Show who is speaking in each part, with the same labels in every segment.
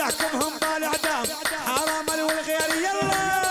Speaker 1: احكمهم بالاعدام حرام والغير يلا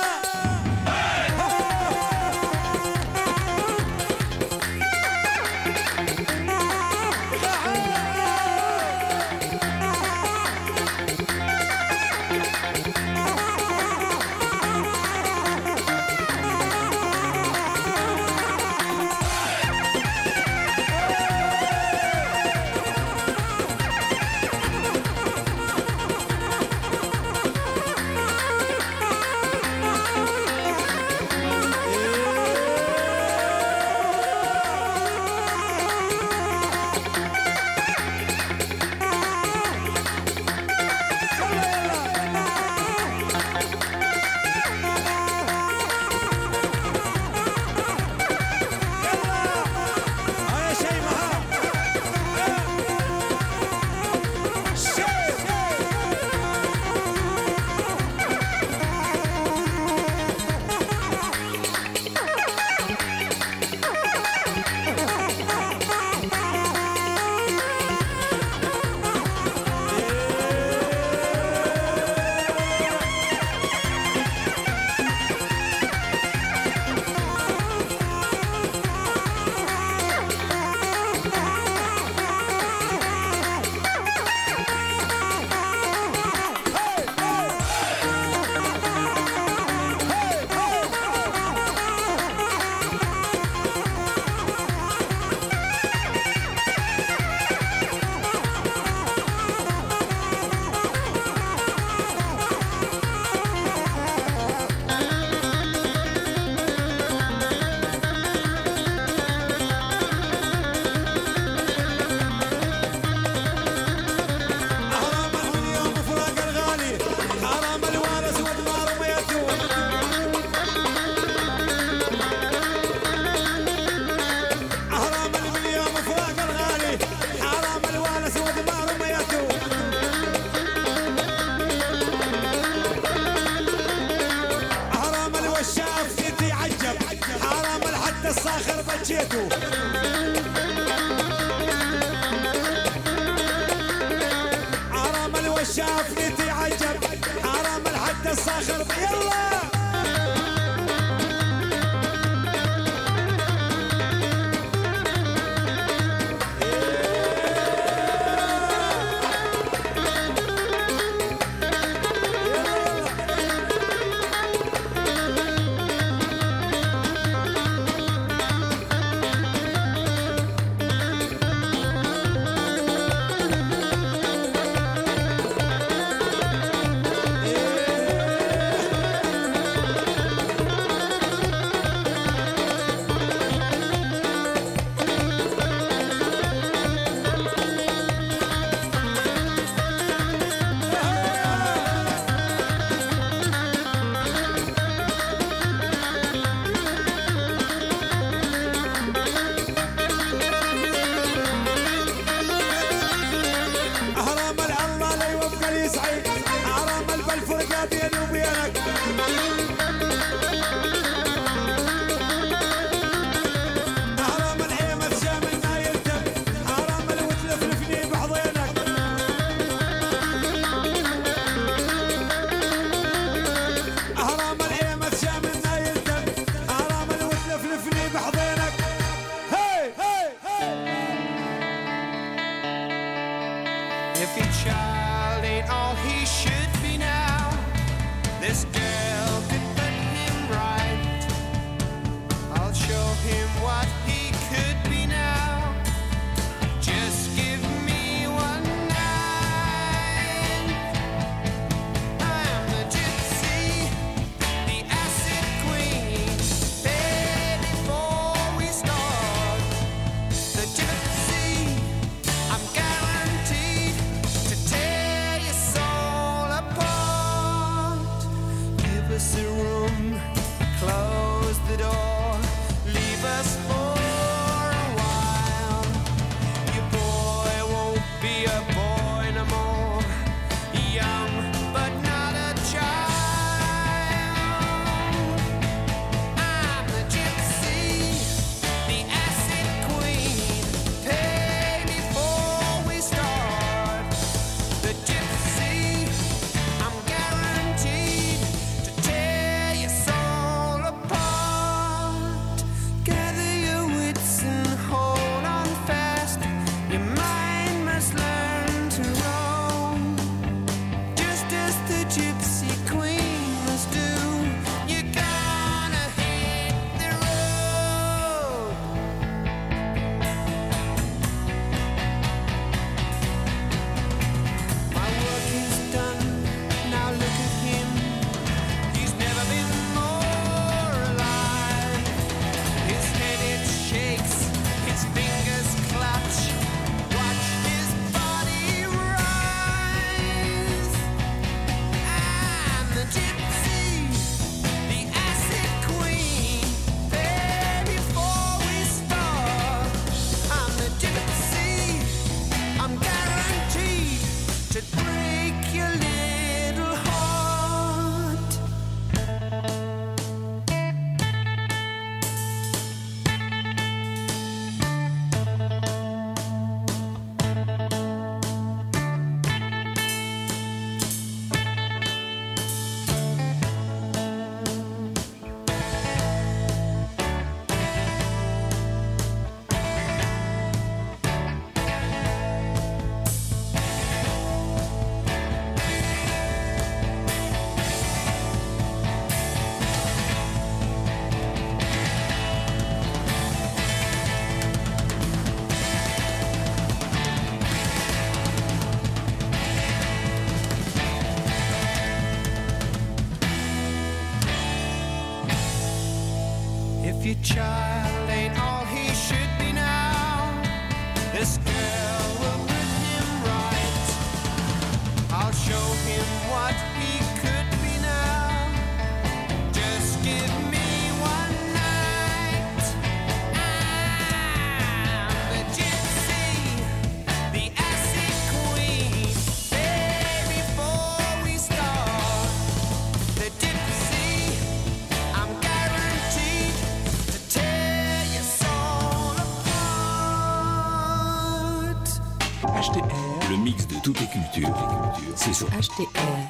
Speaker 1: الصاخر بجيتو حرام الوشاف يتعجب حرام الحد الصاخر يلا الفرقة بيني وبينك حرام العيمة شاملنا يلتم حرام الوتلفلفني بحضينك حرام العيمة شاملنا يلتم حرام الوتلفلفني بحضينك هي هي
Speaker 2: If your child ain't all he should be now, this girl could put him right. I'll show him what he could be now. Just give me one night. I'm the gypsy, the acid queen. Pay before we start. The gypsy, I'm guaranteed to tear your soul apart. Give us your child ain't all he should be now, this girl will put him right. I'll show him what he could be now. Just give me one night. I'm the gypsy, the acid queen. Baby, before we start the gypsy, I'm guaranteed to tear your soul apart.
Speaker 3: HTR, le mix de toutes les cultures. C'est sur
Speaker 4: HTR.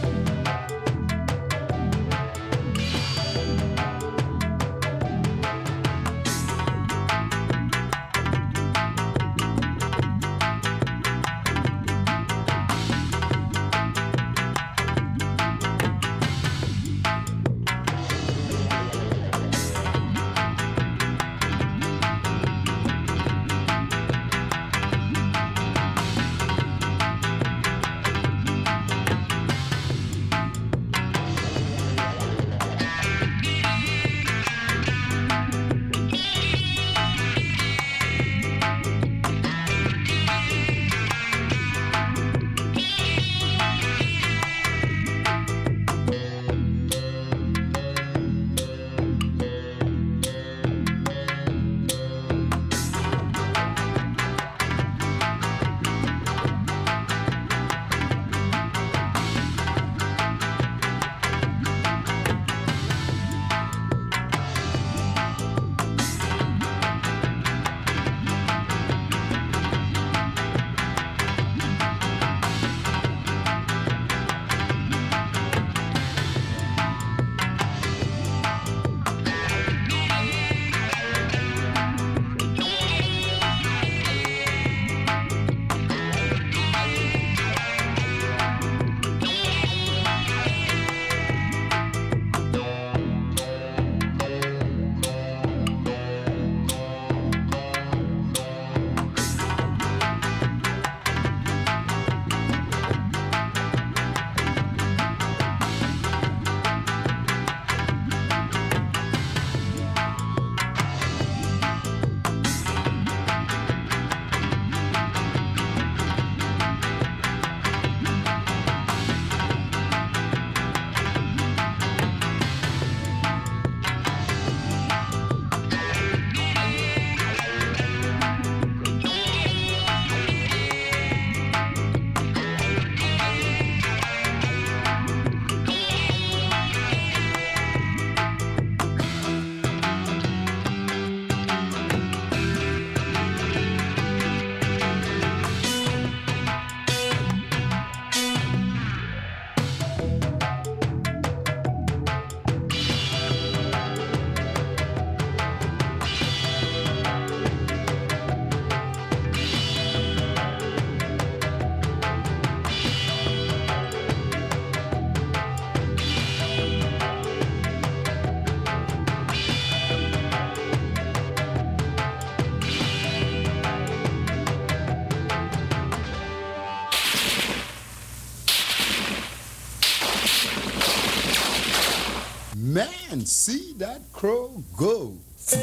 Speaker 5: Man, see that crow go.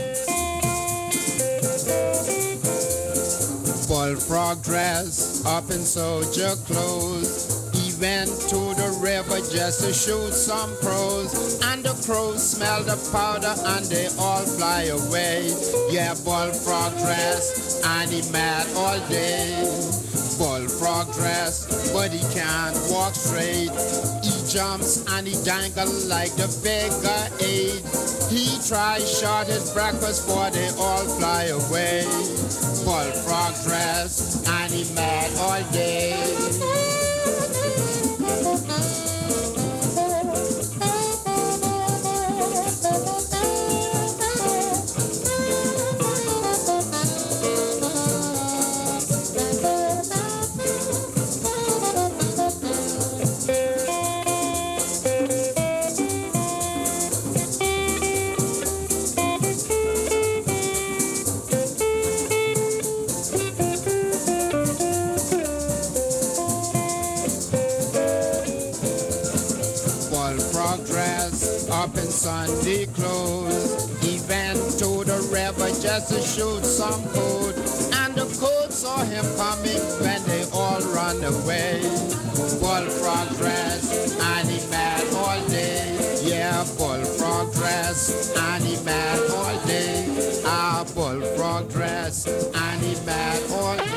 Speaker 5: Bullfrog dress up in soldier clothes. He went to the river just to shoot some crows. And the crows smell the powder and they all fly away. Yeah, bullfrog dress and he mad all day. Bullfrog dress, but he can't walk straight. He jumps and he dangles like the beggar aid. He tries short his breakfast, for they all fly away. Bullfrog dress and he mad all day. Sunday clothes. He went to the river just to shoot some food. And the goats saw him coming when they all run away. Bullfrog dress and he mad all day. Yeah, bullfrog dress and he mad all day. Ah, bullfrog dress and he mad all day.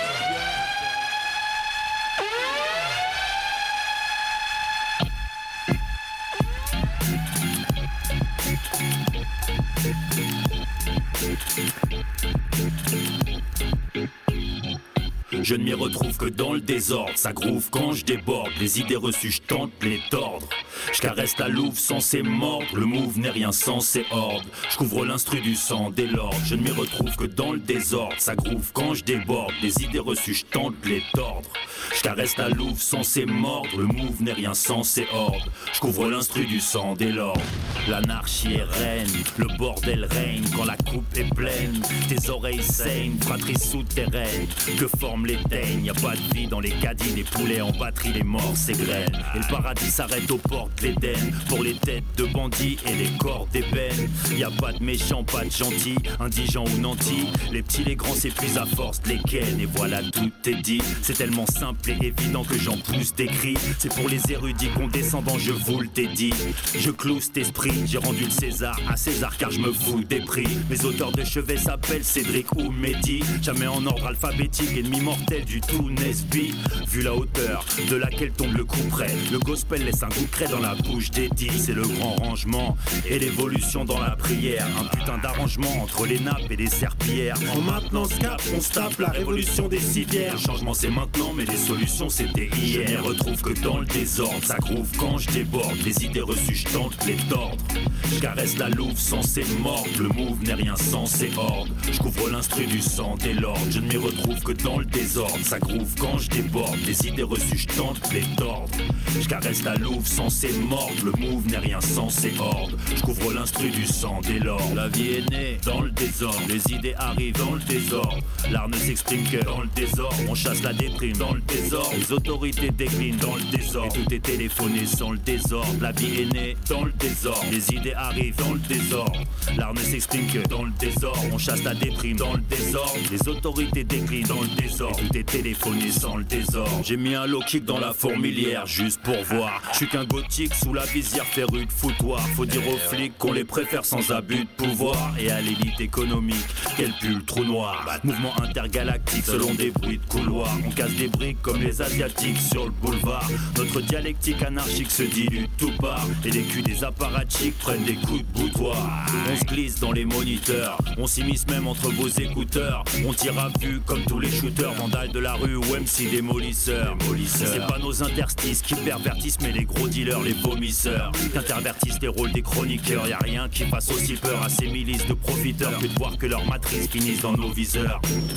Speaker 3: Je ne m'y retrouve que dans le désordre, ça groove quand je déborde, les idées reçues je tente les tordre. Je caresse la louve censée mordre, le move n'est rien sans ses hordes. Je couvre l'instru du sang dès l'ordre, je ne m'y retrouve que dans le désordre, ça groove quand je déborde, les idées reçues je tente les tordre. Je caresse la louve censée mordre, le move n'est rien sans ses hordes. Je couvre l'instru du sang dès l'ordre. L'anarchie est reine, le bordel règne quand la coupe est pleine. Tes oreilles saignent, fratrie souterraine, que forment les teignes. Y'a pas de vie dans les caddies, les poulets en batterie, les morts s'égrènent. Et le paradis s'arrête aux portes l'Éden, pour les têtes de bandits et les corps d'ébène. Y'a pas de méchants, pas de gentils, indigents ou nantis. Les petits, les grands s'épuisent à force de les ken. Et voilà, tout est dit, c'est tellement simple et évident que j'en pousse des cris. C'est pour les érudits condescendants, je vous le dit. Je cloue cet esprit, j'ai rendu le César à César car je me fous des prix. Mes auteurs de chevet s'appellent Cédric ou Mehdi. Jamais en ordre alphabétique, ennemi mortel du tout Nesby. Vu la hauteur de laquelle tombe le coup près, le gospel laisse un goût de craie dans la bouche d'Eddie. C'est le grand rangement et l'évolution dans la prière. Un putain d'arrangement entre les nappes et les serpillères. En maintenant ce cap, on se tape la révolution des civières. Le changement c'est maintenant mais les solutions c'était hier. Je m'y retrouve que dans le désordre, ça groove quand je déborde. Les idées reçues je tente les tordre. Je caresse la louve censée mordre, le move n'est rien sans ses hordes. Je couvre l'instru du sang dès l'ordre, je ne m'y retrouve que dans le désordre. Ça groove quand je déborde, les idées reçues je tente les tordre. Je caresse la louve censée mordre, le move n'est rien sans ses hordes. Je couvre l'instru du sang dès l'ordre. La vie est née dans le désordre, les idées arrivent dans le désordre. L'art ne s'exprime que dans le désordre, on chasse la déprime dans le désordre. Les autorités déclinent dans le désordre, et tout est téléphoné sans le désordre. La vie est née dans le désordre, les idées arrivent dans le désordre. L'art ne s'exprime que dans le désordre, on chasse la déprime dans le désordre. Les autorités déclinent dans le désordre, et tout est téléphoné sans le désordre. J'ai mis un low kick dans la fourmilière juste pour voir. Je suis qu'un gothique sous la visière férue de foutoir. Faut dire aux flics qu'on les préfère sans abus de pouvoir. Et à l'élite économique, quel pue le trou noir. Mouvement intergalactique selon des bruits de couloir. On casse des briques comme les asiatiques sur le boulevard. Notre dialectique anarchique se dilue tout part. Et les culs des apparatchiks prennent des coups de boutoir. On se glisse dans les moniteurs, on s'immisce même entre vos écouteurs. On tire à vue comme tous les shooters, vandales de la rue ou MC démolisseurs. C'est pas nos interstices qui pervertissent mais les gros dealers, les vomisseurs qu'intervertissent les rôles des chroniqueurs. Y'a rien qui fasse aussi peur à ces milices de profiteurs que de voir que leurs matrices finissent dans nos viseurs.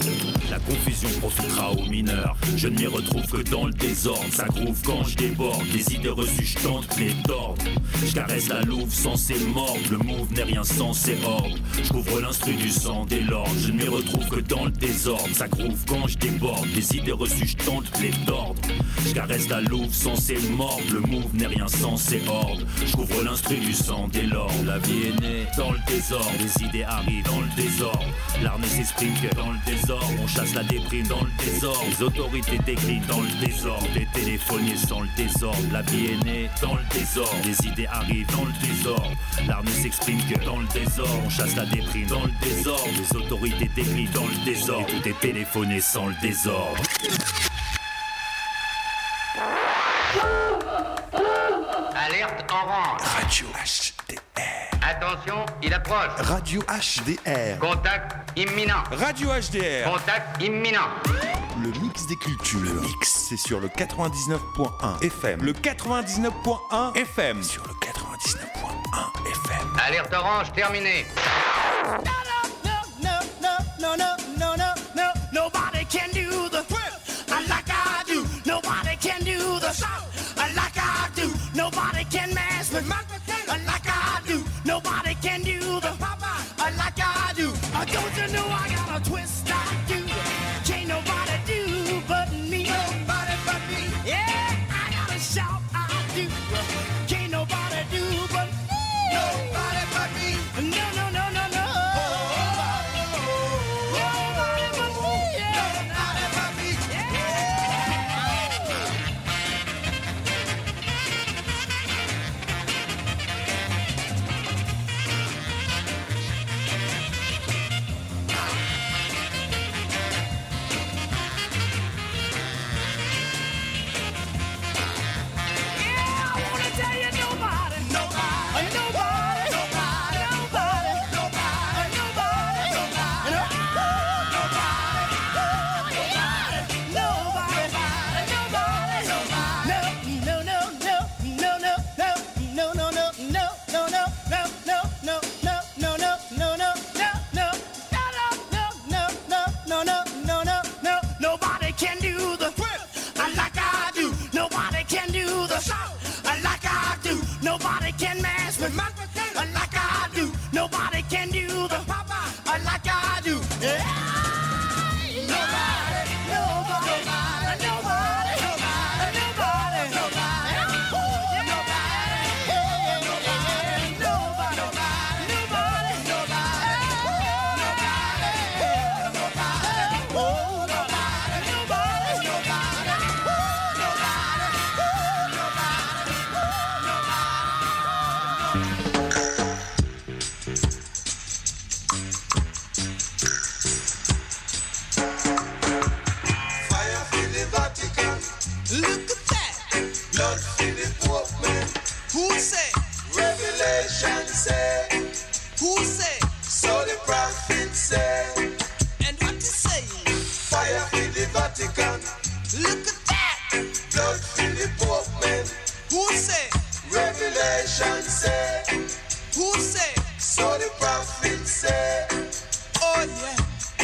Speaker 3: La confusion profitera aux mineurs, je ne m'y retrouve que dans le désordre. Ça groove quand je déborde, les idées reçues je tente les tordre. Je caresse la louve censée mordre, le move n'est rien sans ses hordes. Je couvre l'instru du sang dès l'ordre, je ne m'y retrouve que dans le désordre. Ça groove quand je déborde, les idées reçues je tente les tordre. Je caresse la louve censée mordre, le move n'est rien sans ses hordes. Je couvre l'instru du sang dès l'ordre. La vie est née dans le désordre, les idées arrivent dans le désordre. L'art ne s'exprime que dans le désordre, on chasse la déprime dans le désordre. Les autorités déclinent dans le désordre, les téléphonées sans le désordre. La vie est née dans le désordre, les idées arrivent dans le désordre. L'art ne s'exprime que dans le désordre, on chasse la déprime dans le désordre. Les autorités déclinent dans le désordre, et tout est téléphoné sans le désordre.
Speaker 4: Alerte orange.
Speaker 6: Radio HDR.
Speaker 4: Attention, il approche.
Speaker 6: Radio HDR.
Speaker 4: Contact imminent.
Speaker 6: Radio HDR.
Speaker 4: Contact imminent.
Speaker 6: Le mix des cultures. Le mix, c'est sur le 99.1 FM. Le 99.1 FM. Sur le 99.1 FM.
Speaker 4: Alerte orange terminée.
Speaker 7: No. Nobody can do the like I do. Nobody can do the like I do. Nobody can mess with like I do. Nobody can do the like I do. Don't you know I got a twist like you? Can't nobody do but me. Nobody but me. Yeah, I got a shout I do. Can't nobody do but me. Nobody but me. No. blood for the Pope man.
Speaker 2: Who say?
Speaker 7: Revelation say.
Speaker 2: Who say?
Speaker 7: So the prophet say.
Speaker 2: And what is saying?
Speaker 7: Fire for the Vatican.
Speaker 2: Look at that.
Speaker 7: Blood for the Pope man.
Speaker 2: Who say?
Speaker 7: Revelation say.
Speaker 2: Who say?
Speaker 7: So the prophet say.
Speaker 2: Oh yeah.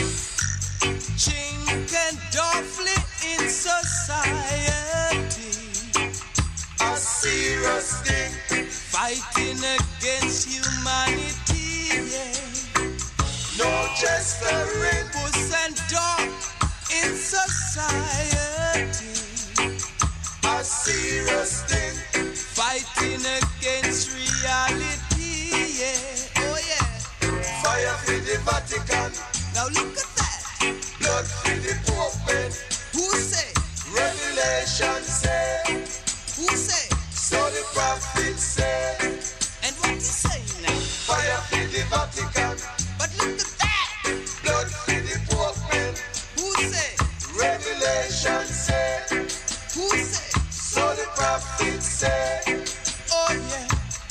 Speaker 2: Chink and Duffley in society.
Speaker 7: A serious thing.
Speaker 2: Fighting against humanity, yeah.
Speaker 7: No gesturing.
Speaker 2: Puss and dog in society.
Speaker 7: A serious thing.
Speaker 2: Fighting against reality, yeah. Oh yeah.
Speaker 7: Fire for the Vatican.
Speaker 2: Now look at that.
Speaker 7: Blood for the Pope man.
Speaker 2: Who say?
Speaker 7: Revelation say.
Speaker 2: Who say?
Speaker 7: So the prophet say.
Speaker 2: And what is saying now?
Speaker 7: Fire for the Vatican.
Speaker 2: But look at that.
Speaker 7: Blood for the Pope man.
Speaker 2: Who say?
Speaker 7: Revelation say.
Speaker 2: Who say?
Speaker 7: So the prophet say.
Speaker 2: Oh yeah.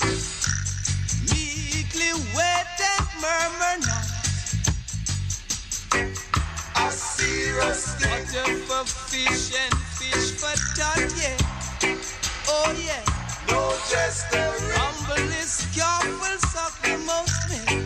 Speaker 2: Meekly wait and murmur not.
Speaker 7: A serious thing.
Speaker 2: Water for fish and fish for tot, yeah. Oh yeah.
Speaker 7: No gesturing.
Speaker 2: Humble is careful of the most men.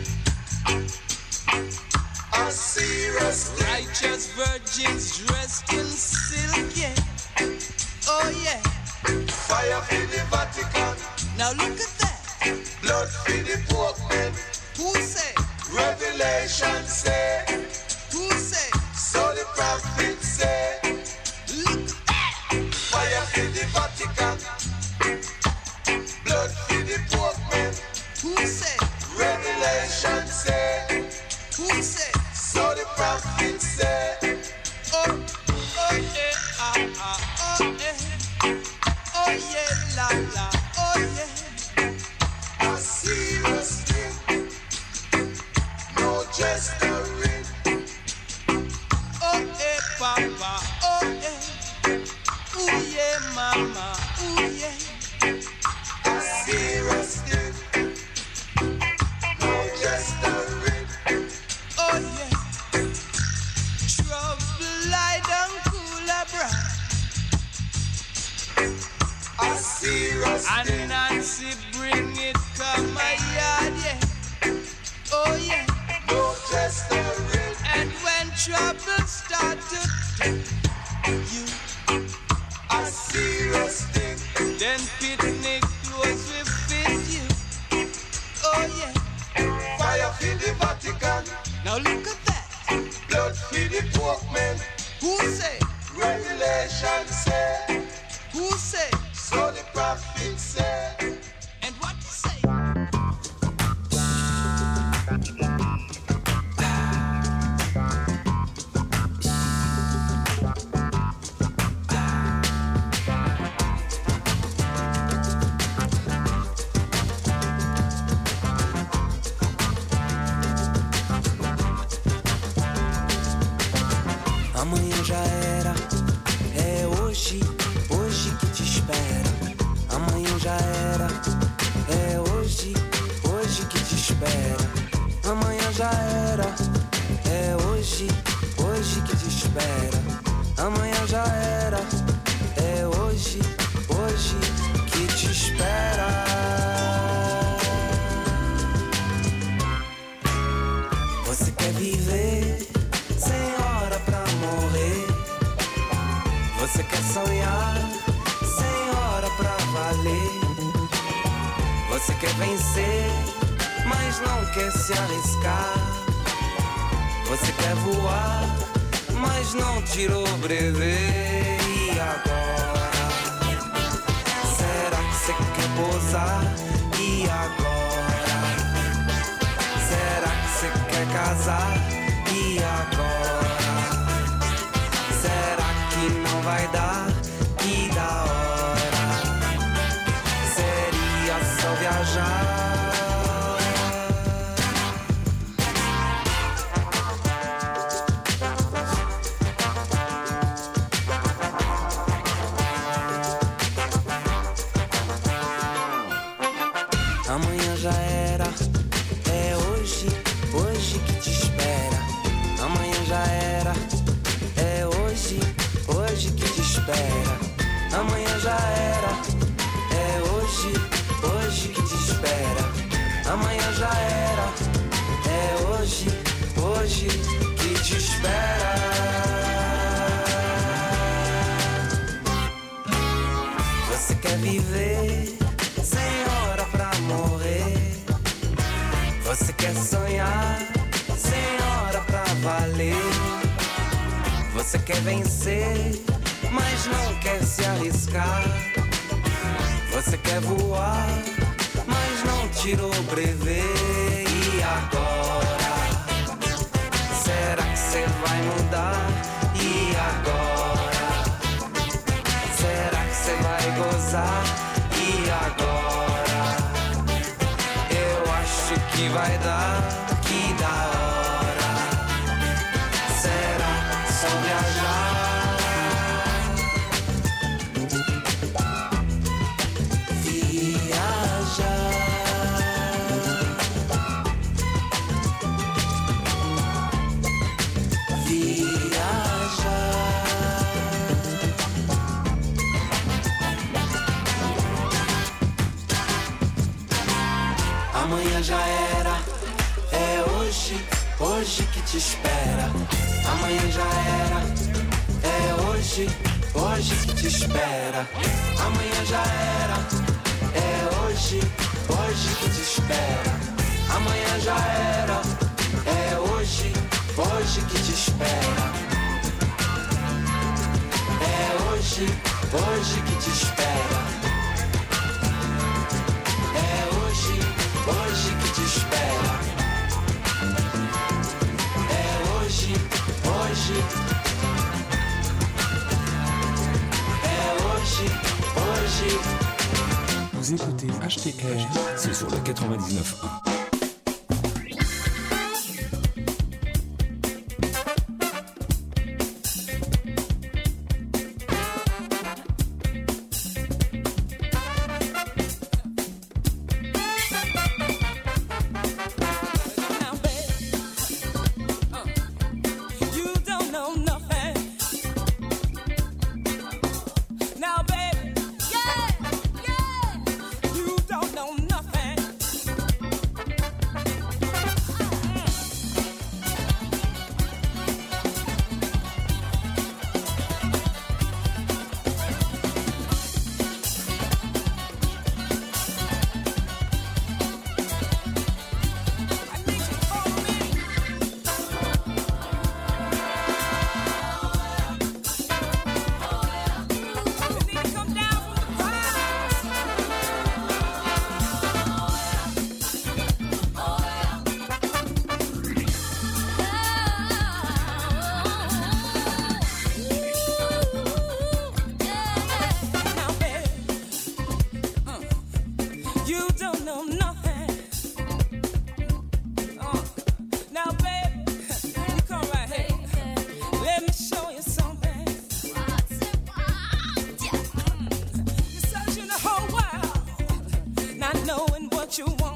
Speaker 7: A serious thing.
Speaker 2: Righteous virgins dressed in silk, yeah. Oh yeah.
Speaker 7: Fire for the Vatican.
Speaker 2: Now look at that.
Speaker 7: Blood for the Pope man.
Speaker 2: Who say?
Speaker 7: Revelation say.
Speaker 2: Who say?
Speaker 7: So the prophet say.
Speaker 2: Look at that.
Speaker 7: Fire for the Vatican. Blood for the Pope man.
Speaker 2: Who say?
Speaker 7: Revelation say.
Speaker 2: Who say?
Speaker 7: So the prophet say.
Speaker 2: Oh, oh yeah, oh yeah. Oh yeah, la la, oh yeah.
Speaker 7: A serious thing. No gesturing.
Speaker 2: Oh yeah, papa, oh yeah. Ooh yeah, mama, ooh yeah.
Speaker 7: A serious thing. No gesturing.
Speaker 2: Oh yeah. Trouble lie down cooler bright.
Speaker 7: A serious
Speaker 2: And
Speaker 7: thing.
Speaker 2: Nancy bring it come my yard, yeah. Oh yeah.
Speaker 7: No gesturing.
Speaker 2: And when trouble start to you,
Speaker 7: A serious thing.
Speaker 2: then picnic clothes will fit you. Oh yeah.
Speaker 7: Fire for the Vatican.
Speaker 2: Now look at that.
Speaker 7: Blood for the Pope man.
Speaker 2: Who say?
Speaker 7: Revelation say.
Speaker 2: Who say?
Speaker 7: So the prophet say.
Speaker 2: And what to say?
Speaker 8: Amanhã já era, é hoje, hoje que te espera. Amanhã já era, é hoje, hoje que te espera. Amanhã já era, é hoje, hoje que te espera. Amanhã já era, é hoje, hoje que te espera. Você quer viver sem hora pra morrer? Você quer sonhar sem hora pra valer? Você quer vencer, mas não quer se arriscar? Você quer voar, mas não tirou brevet? E agora? Será que você quer pousar? E agora? Será que você quer casar? E agora? Será que não vai dar? Que da hora seria só viajar. já era. É hoje, hoje que te espera. Amanhã já era. É hoje, hoje que te espera. Amanhã já era. É hoje, hoje que te espera. Amanhã já era. É hoje, hoje que te espera. Você quer viver sem hora pra morrer? Você quer sonhar sem hora pra valer? Você quer vencer, mas não quer se arriscar? Você quer voar, mas não tirou o brevet. E agora? Será que você vai mudar? E agora? Será que você vai gozar? E agora? Eu acho que vai dar, que da hora. Será só viajar? Amanhã já era, é hoje, hoje que te espera. Amanhã já era, é hoje, hoje que te espera. Amanhã já era, é hoje, hoje que te espera. Amanhã já era, é hoje, hoje que te espera. É hoje, hoje que te espera. É hoje, hoje que te espera. É hoje, hoje. É hoje, hoje.
Speaker 9: Vous écoutez HTR, c'est sur le 99.1.
Speaker 10: You want